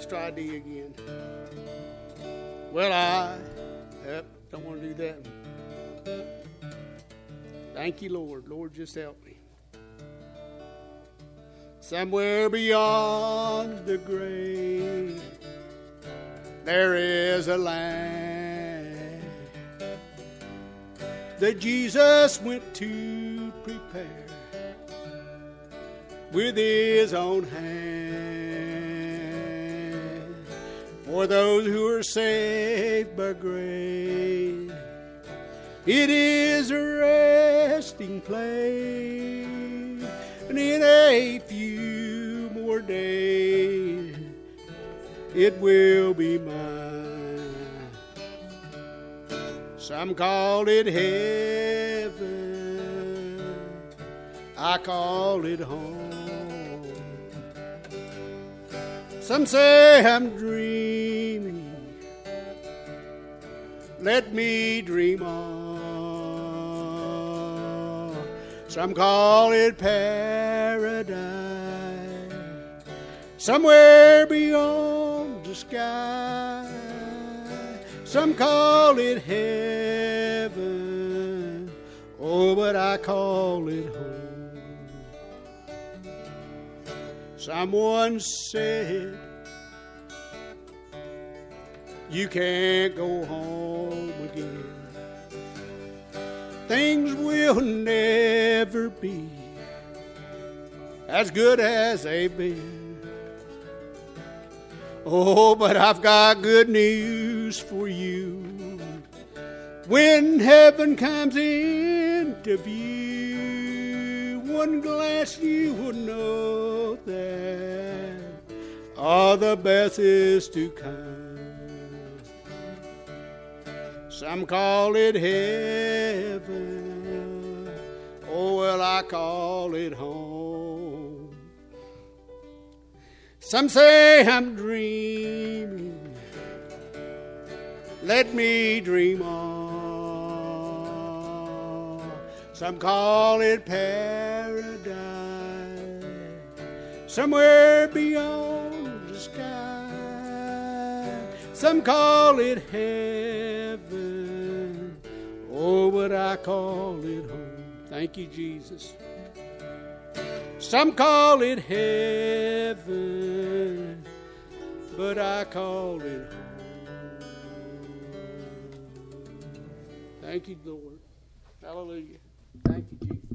try D again. Well, I don't want to do that. Thank you, Lord. Lord, just help me. Somewhere beyond the grave, there is a land that Jesus went to prepare with his own hand for those who are saved by grace. It is a resting place, and in a few more days it will be mine. Some call it heaven, I call it home. Some say I'm dreaming, let me dream on. Some call it paradise, somewhere beyond the sky. Some call it heaven, oh, but I call it home. Someone said, you can't go home again. Things will never be as good as they've been. Oh, but I've got good news for you. When heaven comes into view, one glance you will know that all the best is to come. Some call it heaven, oh, well, I call it home. Some say I'm dreaming, let me dream on. Some call it paradise, somewhere beyond the sky. Some call it heaven, oh, but I call it home. Thank you, Jesus. Some call it heaven, but I call it home. Thank you, Lord. Hallelujah. Thank you, Jesus.